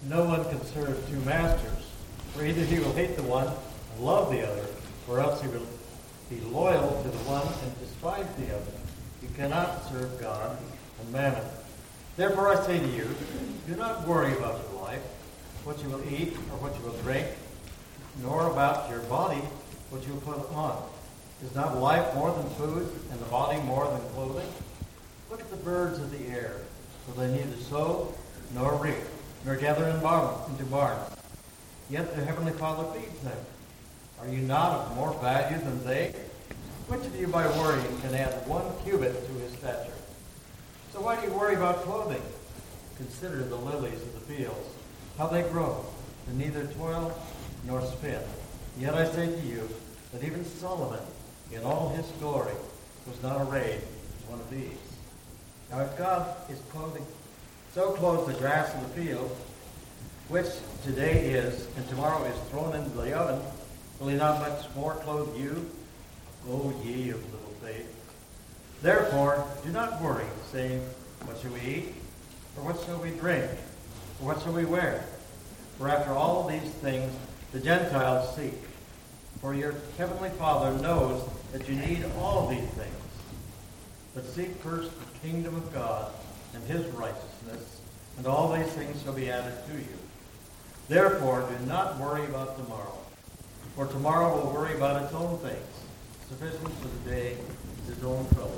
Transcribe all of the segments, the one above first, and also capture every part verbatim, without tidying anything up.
No one can serve two masters, for either he will hate the one and love the other, or else he will be loyal to the one and despise the other. You cannot serve God and mammon. Therefore I say to you, do not worry about your life, what you will eat or what you will drink, nor about your body, what you will put on. Is not life more than food, and the body more than clothing? Look at the birds of the air, for they neither sow nor reap, nor gather in barn, into barns. Yet the Heavenly Father feeds them. Are you not of more value than they? Which of you by worrying can add one cubit to his stature? So why do you worry about clothing? Consider the lilies of the fields, how they grow, and neither toil nor spin. Yet I say to you that even Solomon, in all his glory, was not arrayed as one of these. Now if God is clothing, so clothes the grass of the field, which today is and tomorrow is thrown into the oven, will he not much more clothe you, O ye of little faith? Therefore, do not worry, saying, what shall we eat? Or what shall we drink? Or what shall we wear? For after all these things the Gentiles seek. For your heavenly Father knows that you need all these things. But seek first the kingdom of God and his righteousness, and all these things shall be added to you. Therefore, do not worry about tomorrow, for tomorrow will worry about its own things. Sufficient for the day is its own trouble.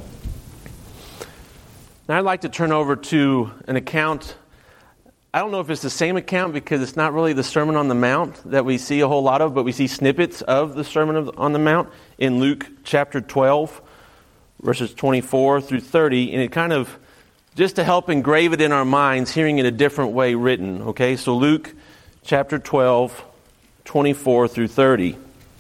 Now I'd like to turn over to an account. I don't know if it's the same account because it's not really the Sermon on the Mount that we see a whole lot of, but we see snippets of the Sermon on the Mount in Luke chapter twelve, verses twenty-four through thirty, and it kind of, just to help engrave it in our minds, hearing it a different way written. Okay, so Luke chapter twelve, twenty-four through thirty.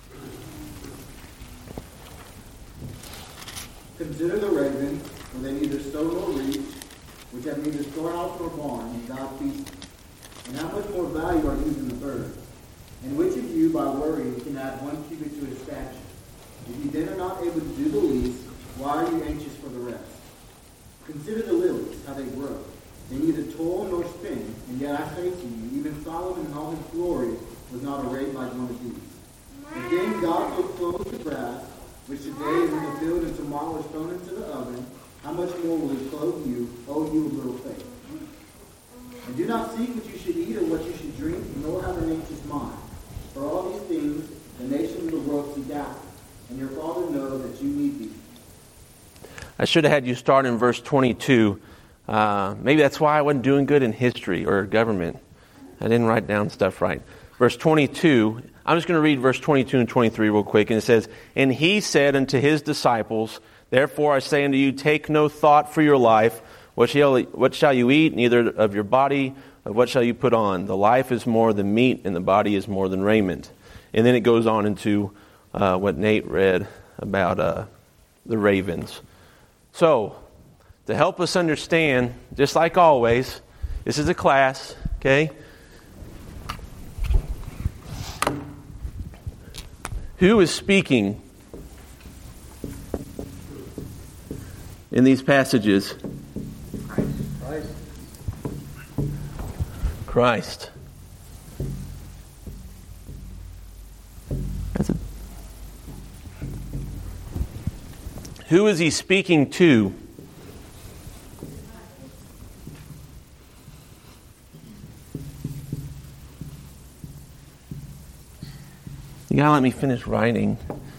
Consider the ravens, for they neither sow nor reap, which have neither storehouse nor barn, and God feeds them. And how much more value are you than the birds? And which of you, by worrying, can add one cubit to his stature? If you then are not able to do the least, why are you anxious for the rest? Consider the lilies, how they grow. They neither toil nor spin, and yet I say to you, even Solomon in all his glory was not arrayed like one of these. Again, God will clothe the grass, which today is in the field and tomorrow is thrown into the oven. How much more will he clothe you, O you of little faith? And do not seek what you should eat or what you should drink, nor have an anxious mind. For all these things the nations of the world seek after, and your Father knows that you need these. I should have had you start in verse twenty-two. Uh, maybe that's why I wasn't doing good in history or government. I didn't write down stuff right. Verse twenty-two, I'm just going to read verse twenty-two and twenty-three real quick. And it says, and he said unto his disciples, therefore I say unto you, take no thought for your life. What shall, what shall you eat? Neither of your body, what shall you put on? The life is more than meat, and the body is more than raiment. And then it goes on into uh, what Nate read about uh, the ravens. So, to help us understand, just like always, this is a class, okay? Who is speaking in these passages? Christ. Christ. That's a... Who is he speaking to? You gotta let me finish writing.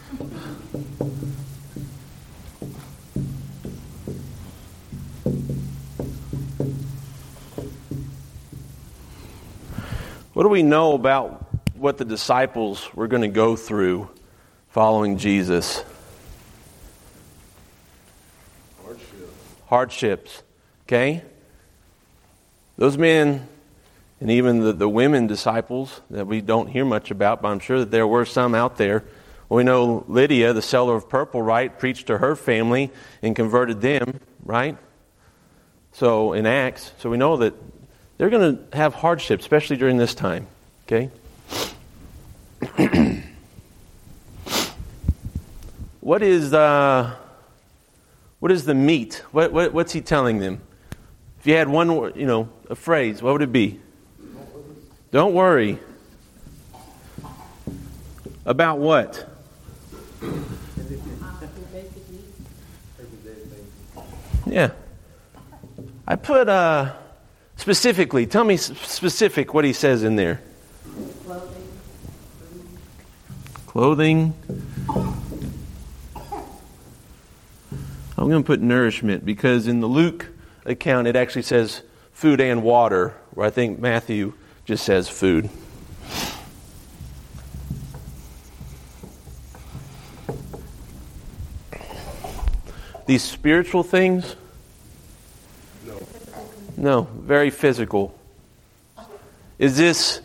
What do we know about what the disciples were going to go through following Jesus? Hardship. Hardships. Okay? Those men, and even the, the women disciples that we don't hear much about, but I'm sure that there were some out there. We know Lydia, the seller of purple, right, preached to her family and converted them, right? So in Acts, so we know that they're going to have hardships, especially during this time, okay? What is uh, what is the meat? What, what what's he telling them? If you had one, you know, a phrase, what would it be? Don't lose Don't worry. About what? Yeah. I put uh, specifically, tell me specific what he says in there. Clothing. Clothing. I'm going to put nourishment because in the Luke account it actually says food and water, where I think Matthew just says food. These spiritual things? No. No, very physical. Is this,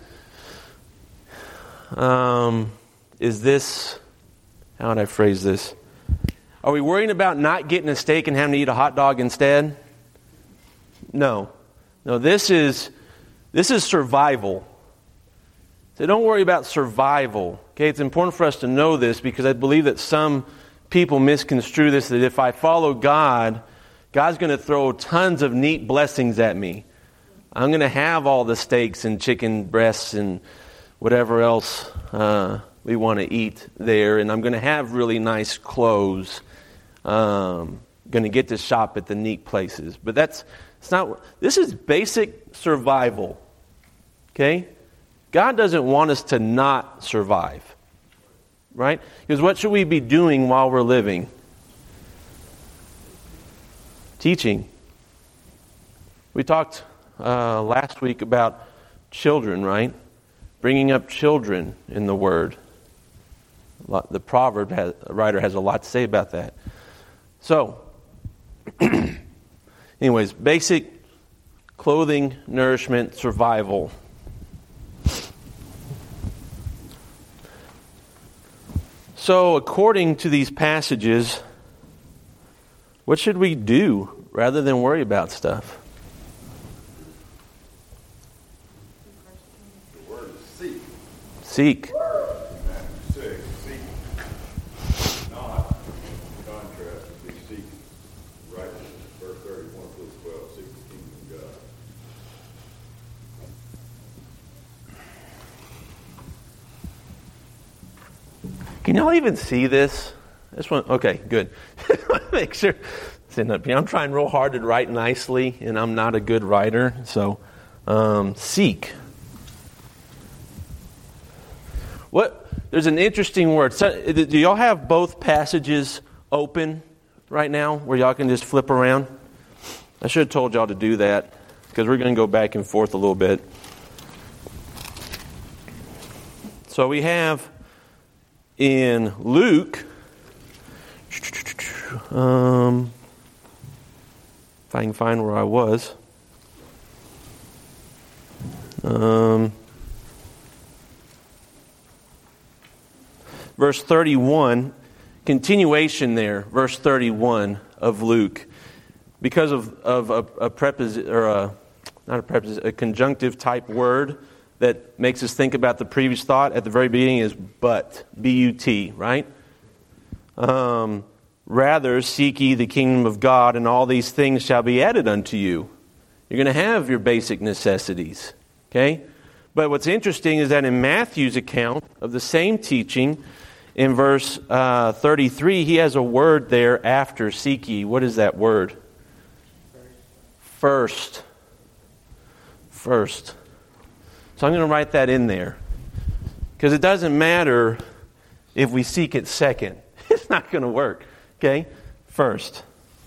um, is this, how would I phrase this? Are we worrying about not getting a steak and having to eat a hot dog instead? No. No, this is, this is survival. So don't worry about survival. Okay, it's important for us to know this because I believe that some people misconstrue this, that if I follow God, God's going to throw tons of neat blessings at me. I'm going to have all the steaks and chicken breasts and whatever else uh, we want to eat there, and I'm going to have really nice clothes. Um, going to get to shop at the neat places. But that's it's not. This is basic survival. Okay? God doesn't want us to not survive. Right? Because what should we be doing while we're living? Teaching. We talked uh, last week about children, right? Bringing up children in the Word. The proverb has, writer has a lot to say about that. So, anyways, basic clothing, nourishment, survival. So, according to these passages, what should we do rather than worry about stuff? The word is seek. Seek. Matthew six, seek not. Contrast would be seek righteousness. Verse thirty-one through twelve, seek the kingdom of God. Can y'all even see this? This one, okay, good. Make sure. I'm trying real hard to write nicely, and I'm not a good writer. So, um, seek. What? There's an interesting word. So, do y'all have both passages open right now, where y'all can just flip around? I should have told y'all to do that because we're going to go back and forth a little bit. So we have in Luke. Um, if I can find where I was. Um, verse thirty-one, continuation there, verse thirty-one of Luke. Because of, of a, a preposi- or a, not a preposi- a conjunctive type word that makes us think about the previous thought at the very beginning is but, B U T, right? Um, rather, seek ye the kingdom of God, and all these things shall be added unto you. You're going to have your basic necessities, okay? But what's interesting is that in Matthew's account of the same teaching, in verse uh, thirty-three, he has a word there after seek ye. What is that word? First. First. So I'm going to write that in there. Because it doesn't matter if we seek it second. It's not going to work. Okay? First.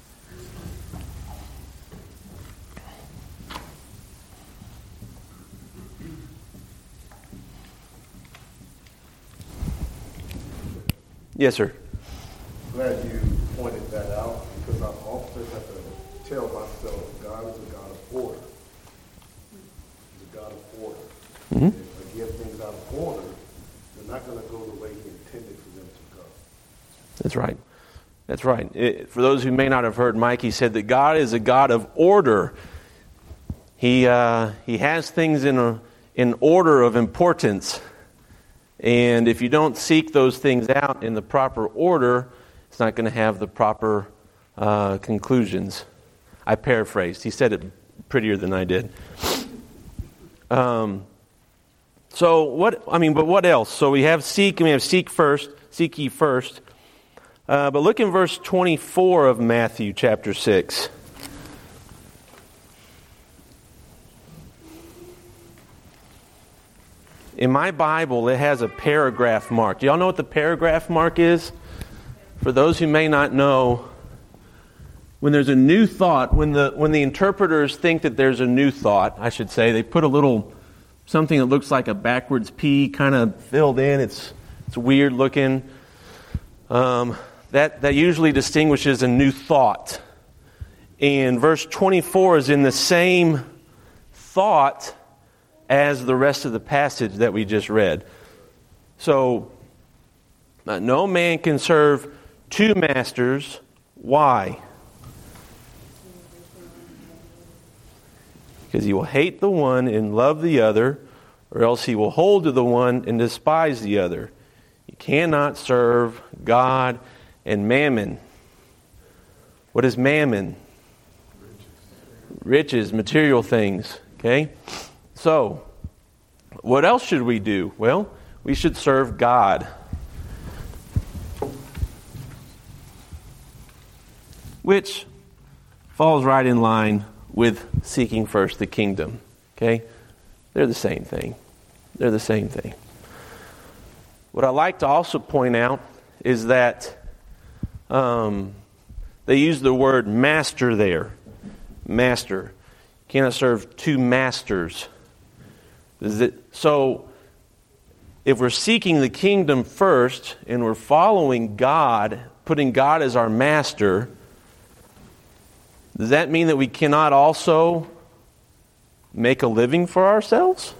Yes, sir. Glad you pointed that out because I often have to tell myself God is a God of order. He's a God of order. Mm-hmm. If I get things out of order, they're not going to go the way He intended for them to go. That's right. That's right. It, for those who may not have heard Mike, he said that God is a God of order. He uh, he has things in a in order of importance. And if you don't seek those things out in the proper order, it's not going to have the proper uh, conclusions. I paraphrased. He said it prettier than I did. Um, So what, I mean, but what else? So we have seek, and we have seek first, seek ye first. Uh, but look in verse twenty-four of Matthew chapter six. In my Bible, it has a paragraph mark. Do y'all know what the paragraph mark is? For those who may not know, when there's a new thought, when the when the interpreters think that there's a new thought, I should say, they put a little something that looks like a backwards P kind of filled in. It's it's weird looking. Um, that that usually distinguishes a new thought. And verse twenty-four is in the same thought as the rest of the passage that we just read. So, uh, no man can serve two masters. Why? Because he will hate the one and love the other, or else he will hold to the one and despise the other. You cannot serve God and mammon. What is mammon? Riches, Riches material things. Okay? So, what else should we do? Well, we should serve God. Which falls right in line with seeking first the kingdom. Okay? They're the same thing. They're the same thing. What I like to also point out is that um, they use the word master there. Master. You cannot serve two masters. Is it, so, if we're seeking the kingdom first and we're following God, putting God as our master, does that mean that we cannot also make a living for ourselves?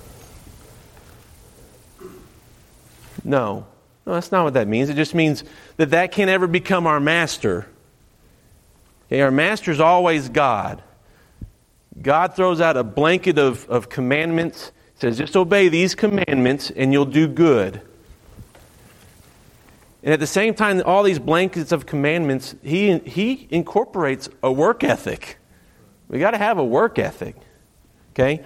No. No, that's not what that means. It just means that that can't ever become our master. Okay, our master is always God. God throws out a blanket of, of commandments, says just obey these commandments and you'll do good. And at the same time, all these blankets of commandments, he he incorporates a work ethic. We got to have a work ethic. Okay?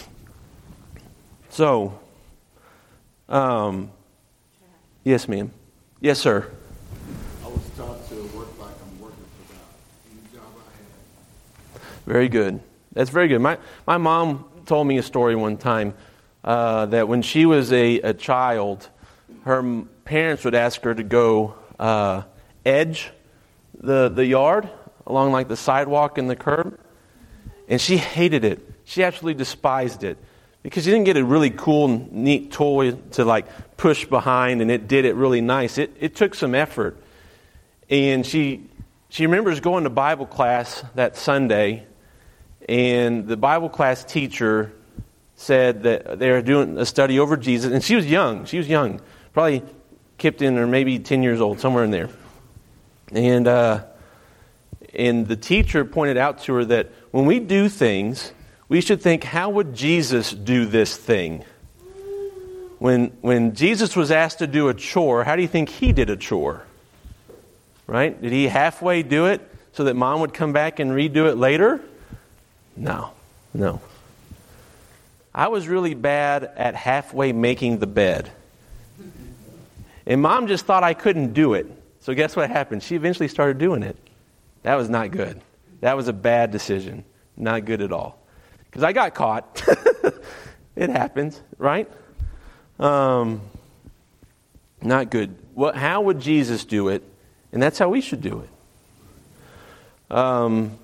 So, um, yes, ma'am. Yes, sir. I was taught to work like I'm working for God. Any job I had. Very good. That's very good. My my mom told me a story one time uh, that when she was a, a child, her parents would ask her to go uh, edge the the yard along like the sidewalk and the curb, and she hated it. She absolutely despised it because she didn't get a really cool, neat toy to like push behind, and it did it really nice. It it took some effort, and she she remembers going to Bible class that Sunday. And the Bible class teacher said that they were doing a study over Jesus. And she was young. She was young. Probably Kipton or maybe ten years old, somewhere in there. And uh, and the teacher pointed out to her that when we do things, we should think, how would Jesus do this thing? When, when Jesus was asked to do a chore, how do you think he did a chore? Right? Did he halfway do it so that mom would come back and redo it later? No, no. I was really bad at halfway making the bed. And mom just thought I couldn't do it. So guess what happened? She eventually started doing it. That was not good. That was a bad decision. Not good at all. Because I got caught. It happens, right? Um, not good. What? How would Jesus do it? And that's how we should do it. Um...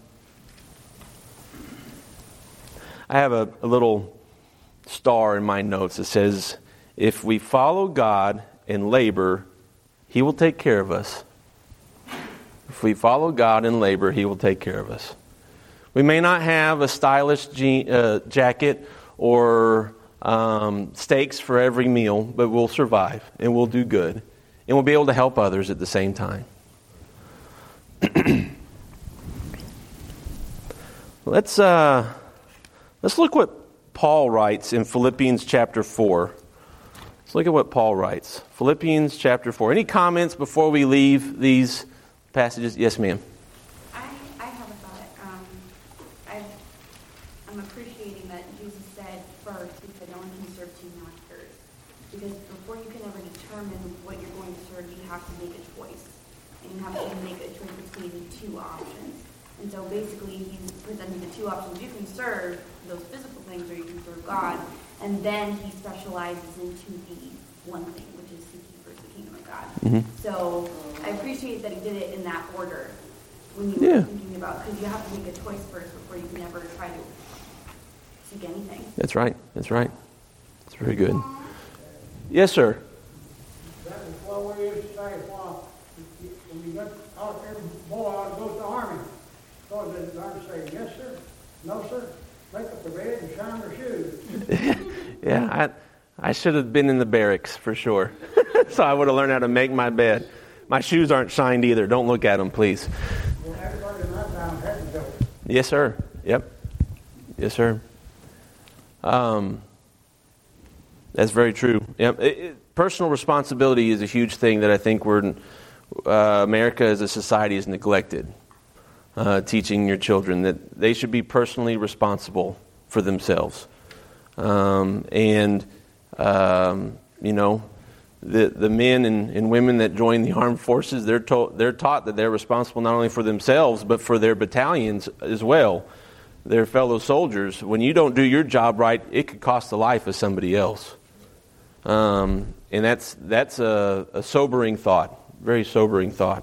I have a, a little star in my notes that says, if we follow God and labor, He will take care of us. If we follow God and labor, He will take care of us. We may not have a stylish je- uh, jacket or um, steaks for every meal, but we'll survive and we'll do good. And we'll be able to help others at the same time. Let's... Uh, Let's look what Paul writes in Philippians chapter four. Let's look at what Paul writes. Philippians chapter four. Any comments before we leave these passages? Yes, ma'am. I, I have a thought. Um, I've, I'm appreciating that Jesus said first, He said, don't one can serve two masters. Because before you can ever determine what you're going to serve, you have to make a choice. And you have to make a choice between two options. And so basically he's presenting the two options. You can serve those physical things or you can serve God. And then he specializes into the one thing, which is seeking first the kingdom of God. Mm-hmm. So I appreciate that he did it in that order when you yeah. were thinking about, because you have to make a choice first before you can ever try to seek anything. That's right. That's right. That's very good. Yes, sir. That is what we used to say while when you got out every boy ought to go to the army. So the army say, yes, sir, no, sir, make up the bed and shine their shoes. yeah, I I should have been in the barracks for sure. So I would have learned how to make my bed. My shoes aren't shined either. Don't look at them, please. Well, everybody in that town had to go. Yes, sir. Yep. Yes, sir. Um, that's very true. Yep. It, it, personal responsibility is a huge thing that I think we're uh, America as a society is neglected. Uh, teaching your children that they should be personally responsible for themselves, um, and um, you know, the the men and, and women that join the armed forces, they're told they're taught that they're responsible not only for themselves but for their battalions as well, their fellow soldiers. When you don't do your job right, it could cost the life of somebody else, um, and that's that's a, a sobering thought, very sobering thought.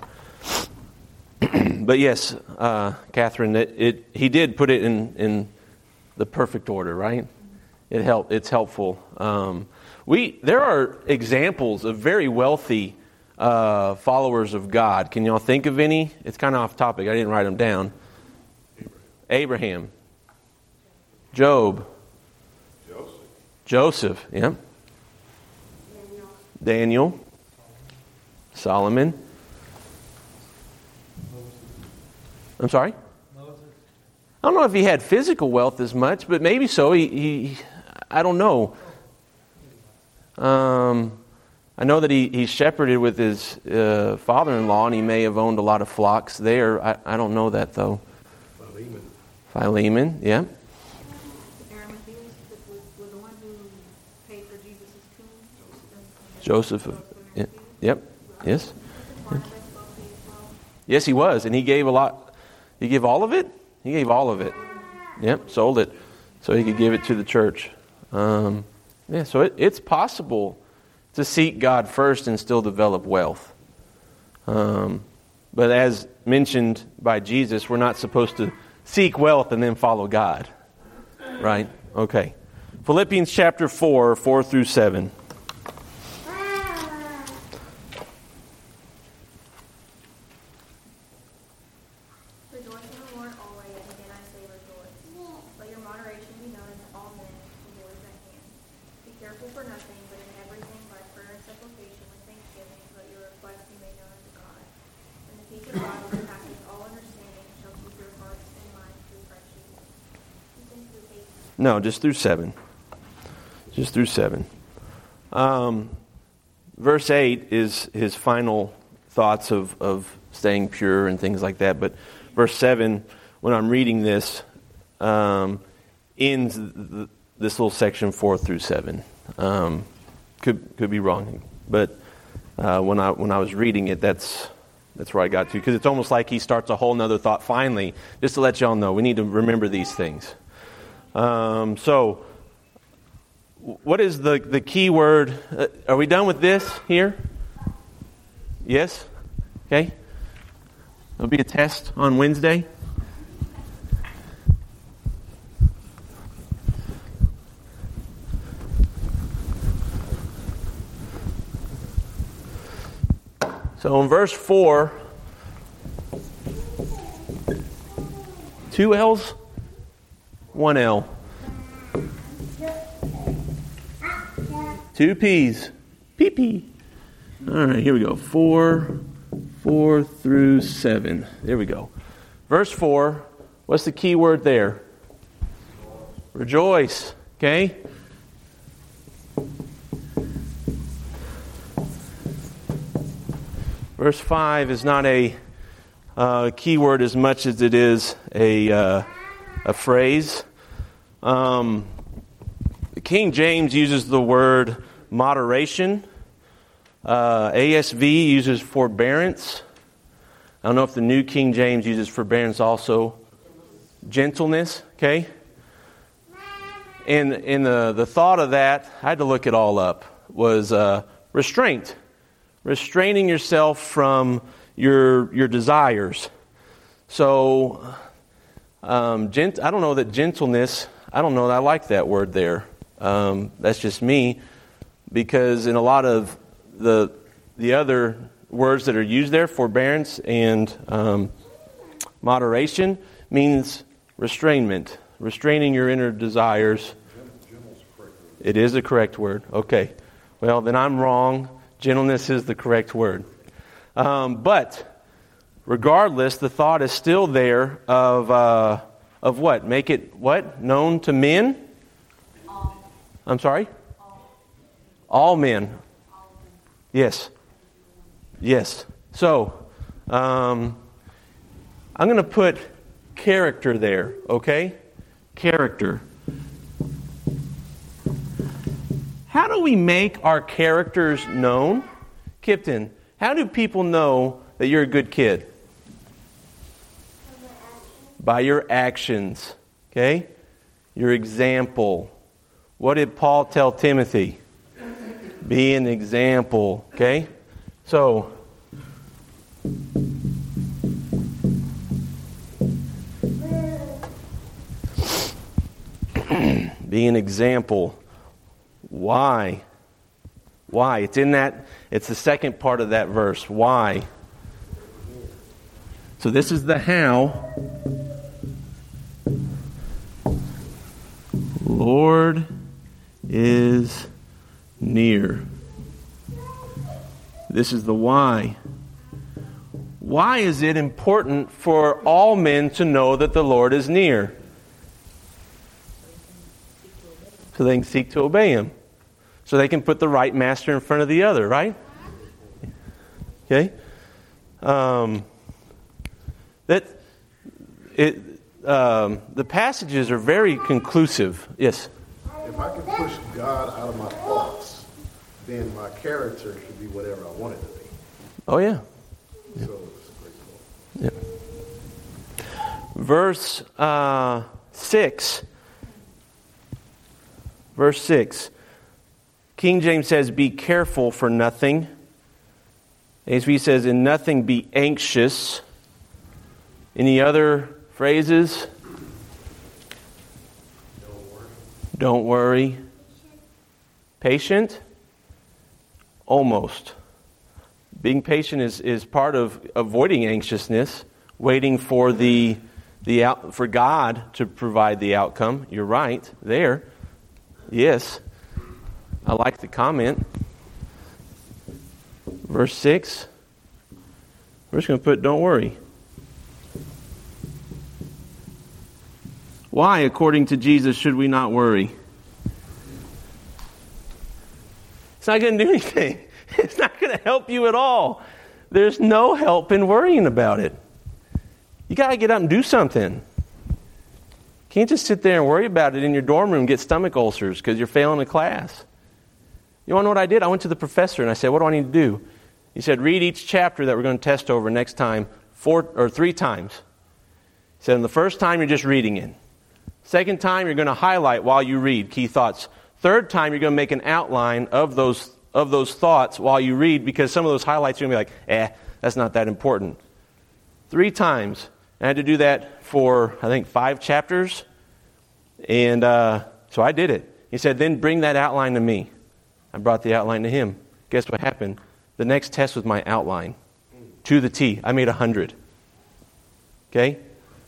But yes, uh, Catherine, it, it he did put it in, in the perfect order, right? It help. It's helpful. Um, we there are examples of very wealthy uh, followers of God. Can y'all think of any? It's kind of off topic. I didn't write them down. Abraham, Job, Joseph, Joseph, yeah, Daniel. Daniel, Solomon. I'm sorry? Moses. I don't know if he had physical wealth as much, but maybe so. He, he I don't know. Um, I know that he, he shepherded with his uh, father-in-law, and he may have owned a lot of flocks there. I, I don't know that, though. Philemon. Philemon, yeah. Arimatheus was, was the one who paid for Jesus' tomb. Joseph of, yeah, yep, yes. Yes, he was, and he gave a lot. He gave all of it? He gave all of it. Yep, sold it so he could give it to the church. Um, yeah, so it, it's possible to seek God first and still develop wealth. Um, but as mentioned by Jesus, we're not supposed to seek wealth and then follow God. Right? Okay. Philippians chapter four, four through seven. No, just through seven. Just through seven. Um, verse eight is his final thoughts of, of staying pure and things like that. But verse seven, when I'm reading this, um, ends th- this little section four through seven. Um, could could be wrong, but uh, when I when I was reading it, that's that's where I got to, because it's almost like he starts a whole nother thought. Finally, just to let y'all know, we need to remember these things. Um, so, what is the, the key word? Uh, are we done with this here? Yes? Okay. There'll be a test on Wednesday. So in verse four, two L's? One L. Two P's. Pee-pee. All right, here we go. Four, four through seven. There we go. Verse four, what's the key word there? Rejoice. Okay? Verse five is not a uh, key word as much as it is a... Uh, A phrase. Um, the King James uses the word moderation. Uh, A S V uses forbearance. I don't know if the New King James uses forbearance also. Gentleness, okay? And, and the, the thought of that, I had to look it all up, was uh, restraint. Restraining yourself from your your desires. So, um, gent- I don't know that gentleness, I don't know that I like that word there. Um, that's just me, because in a lot of the the other words that are used there, forbearance and um, moderation, means restrainment, restraining your inner desires. It is the correct word. Okay. Well, then I'm wrong. Gentleness is the correct word. Um, but regardless, the thought is still there of uh, of what? Make it what? Known to men? All. I'm sorry? All, All men. All yes. Yes. So, um, I'm going to put character there, okay? Character. How do we make our characters known? Kipton, how do people know that you're a good kid? By your actions, okay? Your example. What did Paul tell Timothy? Be an example, okay? So, be an example. Why? Why? It's in that, it's the second part of that verse. Why? So this is the how. Lord is near. This is the why. Why is it important for all men to know that the Lord is near? So they can seek to obey Him. So they can put the right master in front of the other, right? Okay? Um, that it um, the passages are very conclusive. Yes? If I could push God out of my thoughts, then my character should be whatever I want it to be. Oh, yeah. Yeah. So it's a great point. Yeah. Verse uh, six. Verse six. King James says, be careful for nothing. A S V says, in nothing be anxious. Any other phrases? Don't worry. Don't worry. Patient? Almost. Being patient is, is part of avoiding anxiousness, waiting for the the out, for God to provide the outcome. You're right there. Yes. I like the comment. Verse six. We're just going to put, don't worry. Why, according to Jesus, should we not worry? It's not going to do anything. It's not going to help you at all. There's no help in worrying about it. You got to get up and do something. You can't just sit there and worry about it in your dorm room and get stomach ulcers because you're failing a class. You want to know what I did? I went to the professor and I said, what do I need to do? He said, read each chapter that we're going to test over next time four or three times. He said, the first time you're just reading it. Second time you're going to highlight while you read key thoughts. Third time you're going to make an outline of those of those thoughts while you read, because some of those highlights are going to be like, eh, that's not that important. Three times. I had to do that for, I think, five chapters. And uh, so I did it. He said, then bring that outline to me. I brought the outline to him. Guess what happened? The next test was my outline. To the T. I made a hundred. Okay?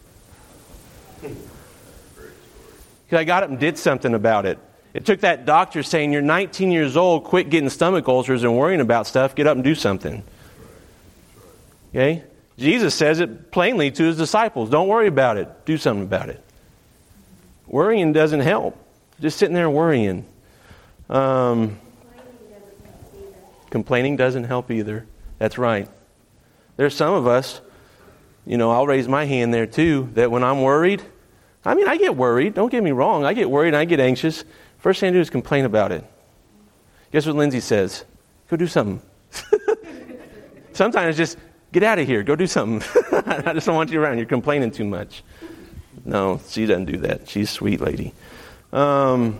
Because I got up and did something about it. It took that doctor saying, you're nineteen years old, quit getting stomach ulcers and worrying about stuff, get up and do something. Okay? Jesus says it plainly to his disciples. Don't worry about it. Do something about it. Worrying doesn't help. Just sitting there worrying. Um, complaining doesn't help either. That's right. There's some of us, you know, I'll raise my hand there too, that when I'm worried, I mean, I get worried. Don't get me wrong. I get worried and I get anxious. First thing to do is complain about it. Guess what Lindsay says? Go do something. Sometimes just get out of here. Go do something. I just don't want you around. You're complaining too much. No, she doesn't do that. She's a sweet lady. Um,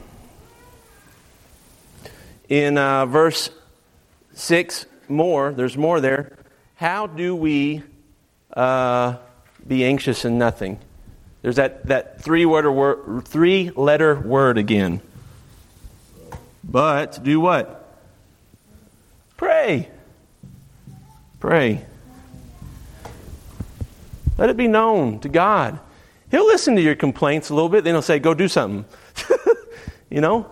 in uh, verse six, more, there's more there. How do we uh, be anxious in nothing? There's that, that three-letter word, three-letter word again. But do what? Pray. Pray. Let it be known to God. He'll listen to your complaints a little bit, then he'll say, go do something. You know?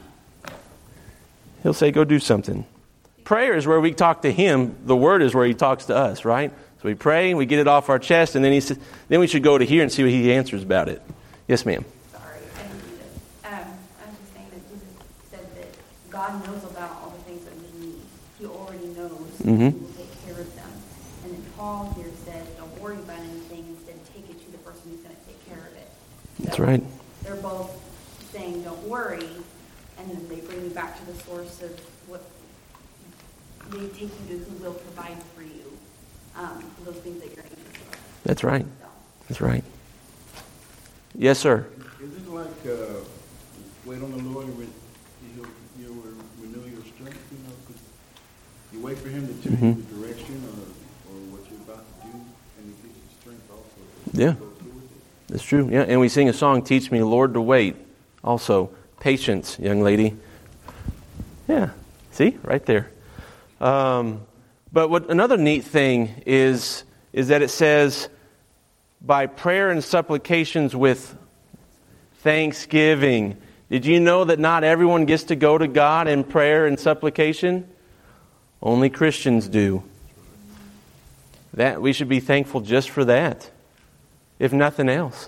He'll say, go do something. Prayer is where we talk to him. The word is where he talks to us, right? So we pray, we get it off our chest, and then he says, then we should go to here and see what he answers about it. Yes, ma'am. Sorry, I didn't do this. Um, I was just saying that Jesus said that God knows about all the things that we need. He already knows Mm-hmm. who will take care of them. And then Paul here said, don't worry about anything, instead take it to the person who's going to take care of it. So That's right. They're both saying, don't worry, and then they bring you back to the source of what they take you to, who will provide for you, um, those things that you're anxious about. That's right. So. That's right. Yes, sir. Is it like uh, wait on the Lord and re- you'll, you'll renew your strength, you know, because you wait for him to tell Mm-hmm. you the direction or, or what you're about to do, and he gives you strength also. Yeah. To go through with it. That's true. Yeah, and we sing a song, Teach Me, Lord, to Wait. Also, patience, young lady. Yeah. See? Right there. Um, but what another neat thing is, is that it says, by prayer and supplications with thanksgiving. Did you know that not everyone gets to go to God in prayer and supplication? Only Christians do. That we should be thankful just for that, if nothing else.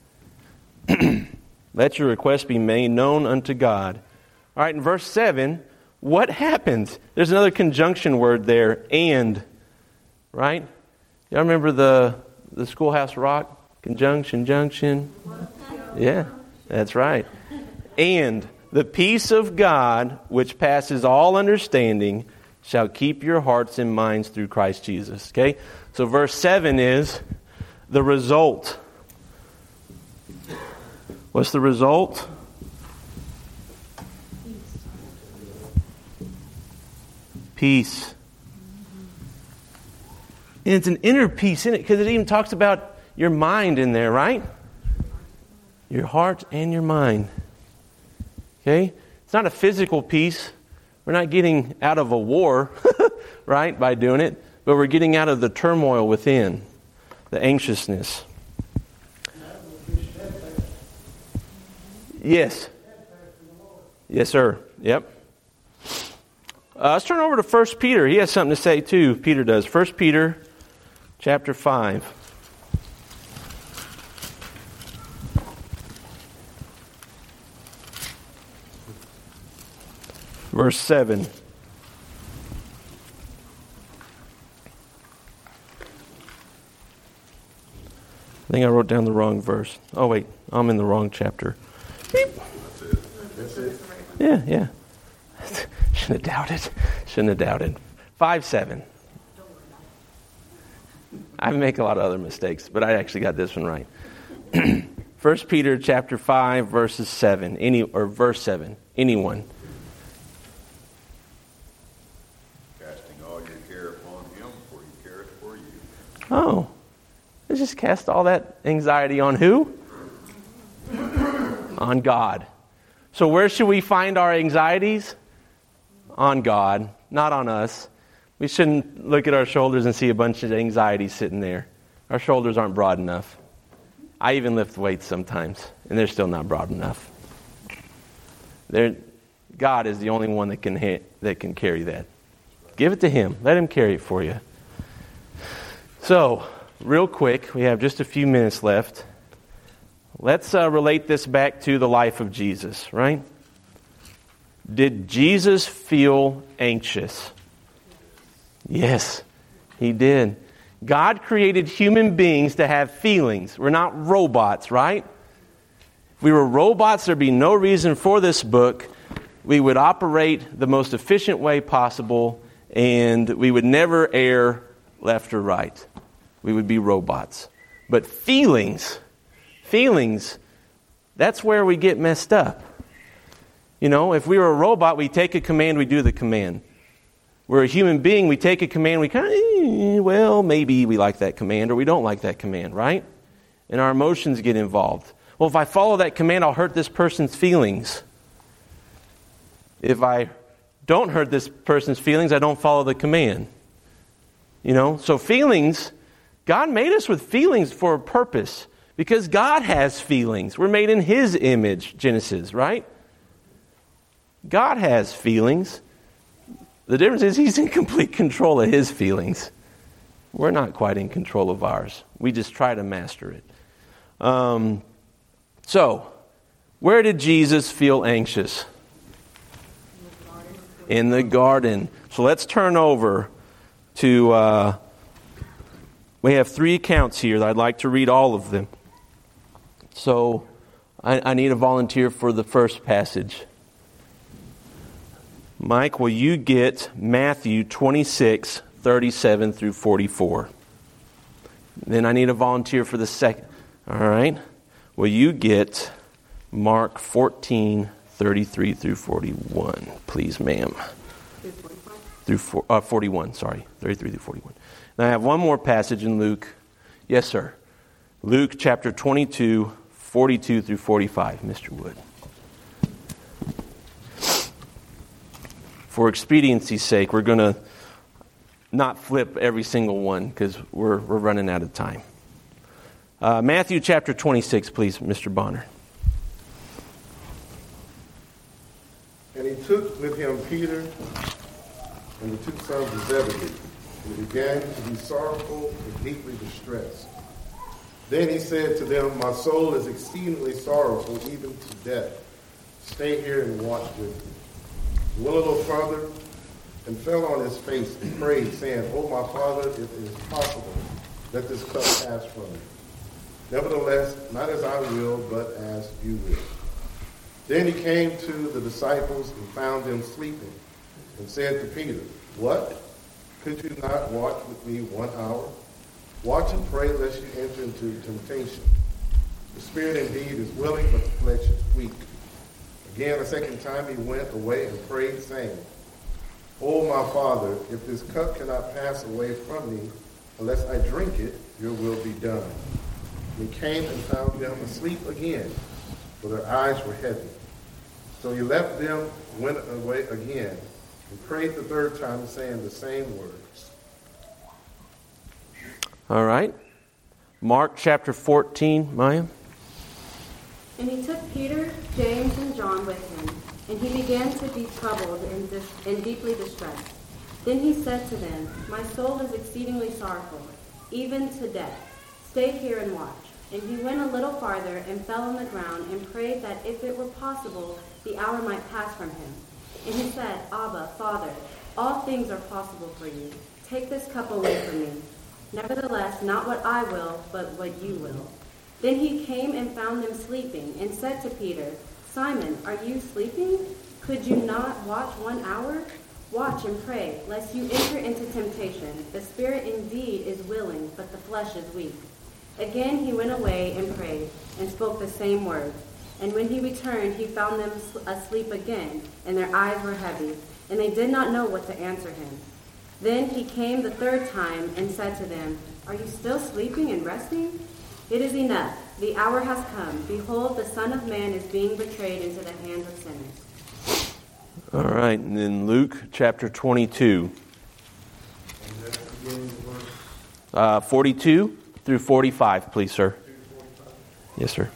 Let your request be made known unto God. All right, in verse seven, what happens? There's another conjunction word there, and. Right? Y'all remember the, the Schoolhouse Rock? Conjunction, junction. Yeah, that's right. And the peace of God, which passes all understanding, shall keep your hearts and minds through Christ Jesus. Okay? So verse seven is the result. What's the result? Peace. And it's an inner peace in it, because it even talks about your mind in there, right? Your heart and your mind. Okay? It's not a physical peace. We're not getting out of a war, right, by doing it, but we're getting out of the turmoil within, the anxiousness. Yes. Yes, sir. Yep. Uh, let's turn over to First Peter. He has something to say too. Peter does. First Peter chapter five. Verse seven. I think I wrote down the wrong verse. Oh, wait. I'm in the wrong chapter. Beep. That's it. Yeah, yeah. Shouldn't have doubted. Shouldn't have doubted. Five, seven. I make a lot of other mistakes, but I actually got this one right. First Peter chapter five, verses seven. Any or verse seven. Anyone. Casting all your care upon him, for he careth for you. Oh. Let's just cast all that anxiety on who? On God. So where should we find our anxieties? On God, not on us. We shouldn't look at our shoulders and see a bunch of anxiety sitting there. Our shoulders aren't broad enough. I even lift weights sometimes, and they're still not broad enough. They're, God is the only one that can ha- that can carry that. Give it to Him. Let Him carry it for you. So, real quick, we have just a few minutes left. Let's uh, relate this back to the life of Jesus, right? Did Jesus feel anxious? Yes, He did. God created human beings to have feelings. We're not robots, right? If we were robots, there'd be no reason for this book. We would operate the most efficient way possible, and we would never err left or right. We would be robots. But feelings, feelings, that's where we get messed up. You know, if we were a robot, we take a command, we do the command. We're a human being, we take a command, we kind of, eh, well, maybe we like that command or we don't like that command, right? And our emotions get involved. Well, if I follow that command, I'll hurt this person's feelings. If I don't hurt this person's feelings, I don't follow the command. You know, so feelings, God made us with feelings for a purpose. Because God has feelings. We're made in His image, Genesis, right? God has feelings. The difference is He's in complete control of His feelings. We're not quite in control of ours. We just try to master it. Um, so, where did Jesus feel anxious? In the garden. So let's turn over to, uh, we have three accounts here that I'd like to read all of them. So I, I need a volunteer for the first passage. Mike, will you get Matthew twenty-six, thirty-seven through forty-four? Then I need a volunteer for the second. All right. Will you get Mark fourteen, thirty-three through forty-one, please, ma'am? Through four, uh, forty-one, sorry. thirty-three through forty-one. Now I have one more passage in Luke. Yes, sir. Luke chapter twenty-two, forty-two through forty-five, Mister Wood. For expediency's sake, we're going to not flip every single one because we're we're running out of time. Uh, Matthew chapter twenty-six, please, Mister Bonner. And he took with him Peter and the two sons of Zebedee, and he began to be sorrowful and deeply distressed. Then he said to them, my soul is exceedingly sorrowful, even to death. Stay here and watch with me. He went a little further and fell on his face and prayed, saying, O my Father, if it is possible, let this cup pass from me. Nevertheless, not as I will, but as you will. Then he came to the disciples and found them sleeping, and said to Peter, what? Could you not watch with me one hour? Watch and pray lest you enter into temptation. The spirit indeed is willing, but the flesh is weak. Again, a second time he went away and prayed, saying, O my Father, if this cup cannot pass away from me, unless I drink it, your will be done. And he came and found them asleep again, for their eyes were heavy. So he left them, went away again, and prayed the third time, saying the same words. All right. Mark chapter fourteen, Maya. And he took Peter, James, and John with him, and he began to be troubled and, dis- and deeply distressed. Then he said to them, my soul is exceedingly sorrowful, even to death. Stay here and watch. And he went a little farther and fell on the ground and prayed that if it were possible, the hour might pass from him. And he said, Abba, Father, all things are possible for you. Take this cup away from me. Nevertheless, not what I will, but what you will. Then he came and found them sleeping, and said to Peter, Simon, are you sleeping? Could you not watch one hour? Watch and pray, lest you enter into temptation. The spirit indeed is willing, but the flesh is weak. Again he went away and prayed, and spoke the same words. And when he returned, he found them asleep again, and their eyes were heavy, and they did not know what to answer him. Then he came the third time and said to them, Are you still sleeping and resting? It is enough. The hour has come. Behold, the Son of Man is being betrayed into the hands of sinners. All right, and then Luke chapter twenty-two. Uh, forty-two through forty-five, please, sir. Yes, sir.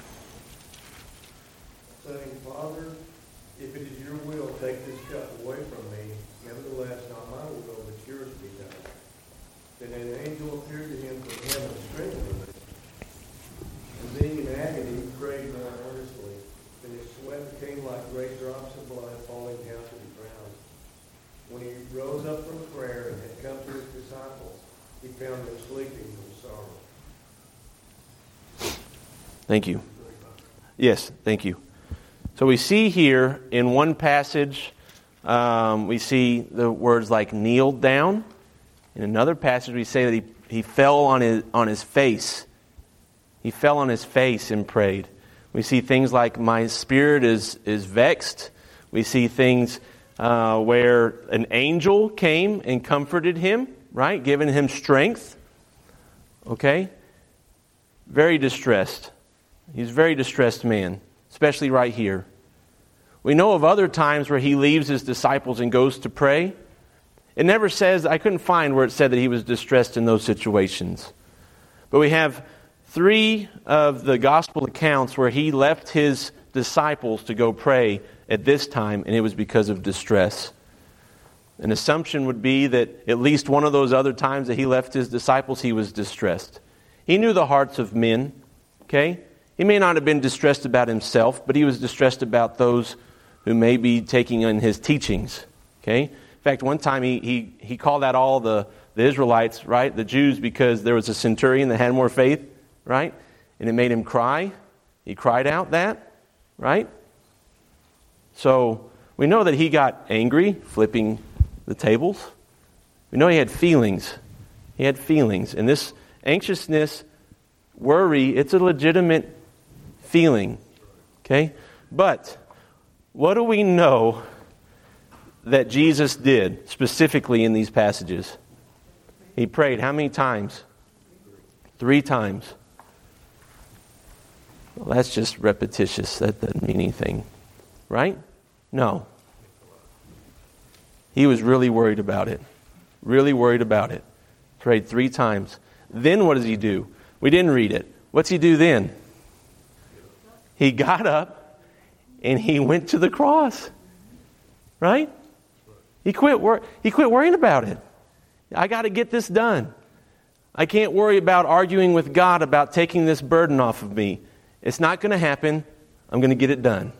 Saying, Father, if it is your will, take this cup away from me. Nevertheless, not my will, but yours be done. Then an angel appeared to him from heaven, strengthened him. And being in agony, he prayed more earnestly. Then his sweat became like great drops of blood falling down to the ground. When he rose up from prayer and had come to his disciples, he found them sleeping from sorrow. Thank you. Yes, thank you. So we see here in one passage, um, we see the words like kneeled down. In another passage, we say that he, he fell on his, on his face. He fell on his face and prayed. We see things like my spirit is, is vexed. We see things uh, where an angel came and comforted him, right? Giving him strength. Okay? Very distressed. He's a very distressed man, especially right here. We know of other times where he leaves his disciples and goes to pray. It never says, I couldn't find where it said that he was distressed in those situations. But we have three of the gospel accounts where he left his disciples to go pray at this time, and it was because of distress. An assumption would be that at least one of those other times that he left his disciples, he was distressed. He knew the hearts of men, okay? He may not have been distressed about himself, but he was distressed about those who may be taking in his teachings, okay? In fact, one time he he, he called out all the, the Israelites, right, the Jews, because there was a centurion that had more faith, right? And it made him cry. He cried out that, right? So we know that he got angry, flipping the tables. We know he had feelings. He had feelings. And this anxiousness, worry, it's a legitimate feeling. Okay? But what do we know that Jesus did specifically in these passages? He prayed how many times? Three times. Well, that's just repetitious. That doesn't mean anything. Right? No. He was really worried about it. Really worried about it. Prayed three times. Then what does he do? We didn't read it. What's he do then? He got up and he went to the cross. Right? He quit wor- he quit worrying about it. I got to get this done. I can't worry about arguing with God about taking this burden off of me. It's not going to happen. I'm going to get it done.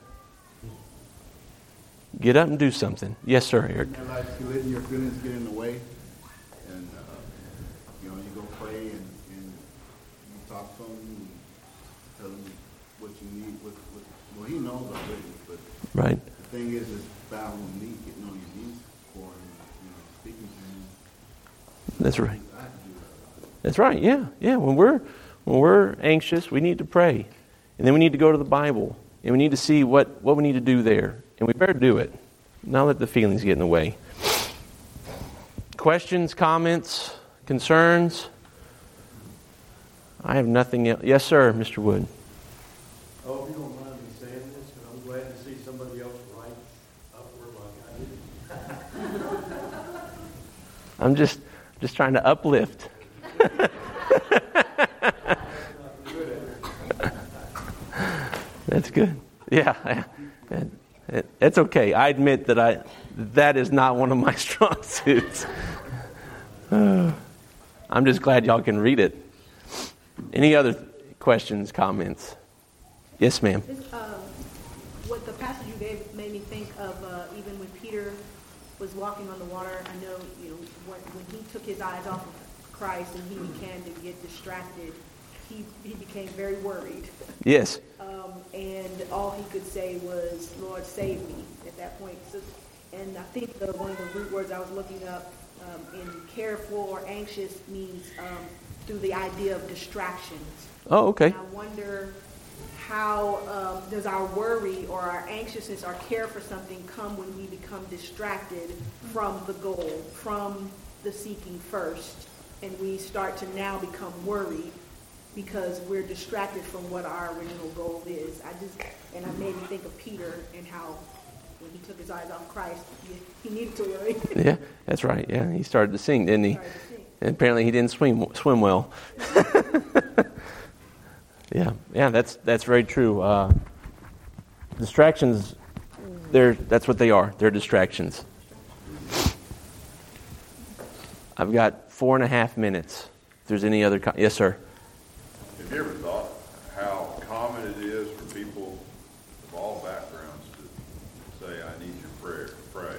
Get up and do something. Yes, sir, Eric. You like to let your feelings get in the way, and uh, you know, you go pray and, and you talk to him, and tell him what you need. What, what, well, he knows already, but right. The thing is, is bowing the knee, getting on your knees for him, you know, speaking to him. That's right. I have to do that. That's right. Yeah, yeah. When we're when we're anxious, we need to pray, and then we need to go to the Bible, and we need to see what, what we need to do there. And we better do it. Not let the feelings get in the way. Questions, comments, concerns? I have nothing else. Yes, sir, Mister Wood. Oh, if you don't mind me saying this, but I'm glad to see somebody else write upward like I did. I'm just just trying to uplift. That's good. Yeah. It's okay. I admit that I that is not one of my strong suits. Uh, I'm just glad y'all can read it. Any other questions, comments? Yes, ma'am. This, uh, what the passage you gave made me think of uh, even when Peter was walking on the water. I know, you know, when, when he took his eyes off of Christ and he began to get distracted, he he became very worried. Yes. Um, and all he could say was, Lord, save me at that point. So, and I think the, one of the root words I was looking up um, in careful or anxious means um, through the idea of distractions. Oh, okay. And I wonder how um, does our worry or our anxiousness or care for something come when we become distracted from the goal, from the seeking first, and we start to now become worried because we're distracted from what our original goal is. I just, and I made me think of Peter and how when he took his eyes off Christ, he, he needed to worry. Yeah, that's right. Yeah, he started to sing, didn't he? Started to sing. And apparently he didn't swim swim well. yeah, yeah, that's that's very true. Uh, distractions, they're that's what they are. They're distractions. I've got four and a half minutes. If there's any other, co- yes, sir. Have you ever thought how common it is for people of all backgrounds to say, I need your prayer, pray,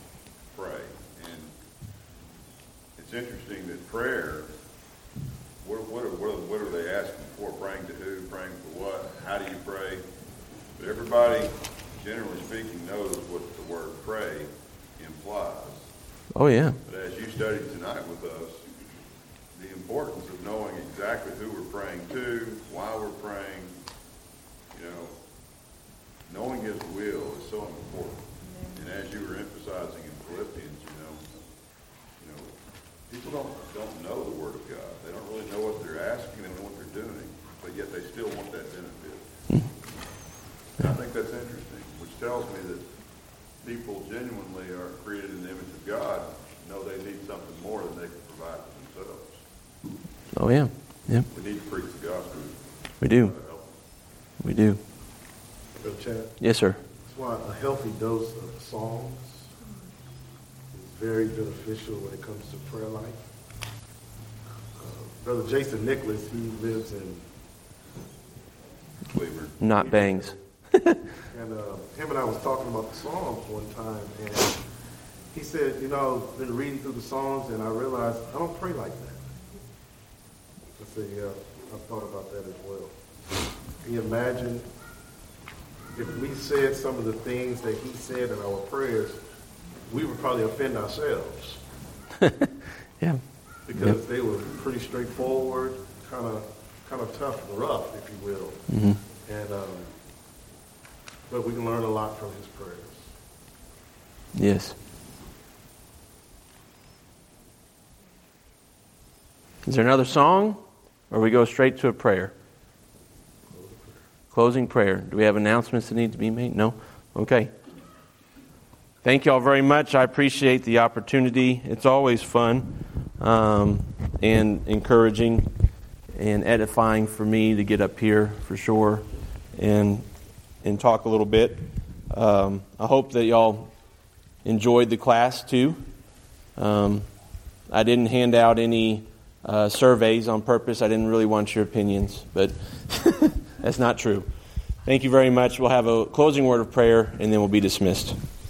pray. And it's interesting that prayer what, what, are, what, are, what are they asking for? Praying to who? Praying for what? How do you pray? But everybody, generally speaking, knows what the word pray implies. Oh, yeah. But as you studied tonight with us, the importance of knowing exactly who we're praying to, why we're praying, you know, knowing His will is so important. And as you were emphasizing in Philippians, you know, you know, people don't don't know the Word of God. They don't really know what they're asking, they don't know what they're doing, but yet they still want that benefit. And I think that's interesting, which tells me that people genuinely are created in the image of God, know they need something more than they can provide for themselves. Oh, yeah. Yeah. We need to preach the gospel. We do. We do. Brother Chad? Yes, sir. That's why a healthy dose of songs is very beneficial when it comes to prayer life. Uh, Brother Jason Nicholas, he lives in Cleveland. Not Bangs. And uh, him and I was talking about the Psalms one time, and he said, you know, I've been reading through the Psalms, and I realized I don't pray like that. I said, yeah, I've thought about that as well. Can you imagine if we said some of the things that he said in our prayers, we would probably offend ourselves. Yeah. Because yep. they were pretty straightforward, kind of kind of tough and rough, if you will. Mm-hmm. And um, but we can learn a lot from his prayers. Yes. Is there another song, or we go straight to a prayer? Closing prayer. Do we have announcements that need to be made? No? Okay. Thank you all very much. I appreciate the opportunity. It's always fun um, and encouraging and edifying for me to get up here for sure and and talk a little bit. Um, I hope that y'all enjoyed the class too. Um, I didn't hand out any uh, surveys on purpose. I didn't really want your opinions, but that's not true. Thank you very much. We'll have a closing word of prayer and then we'll be dismissed.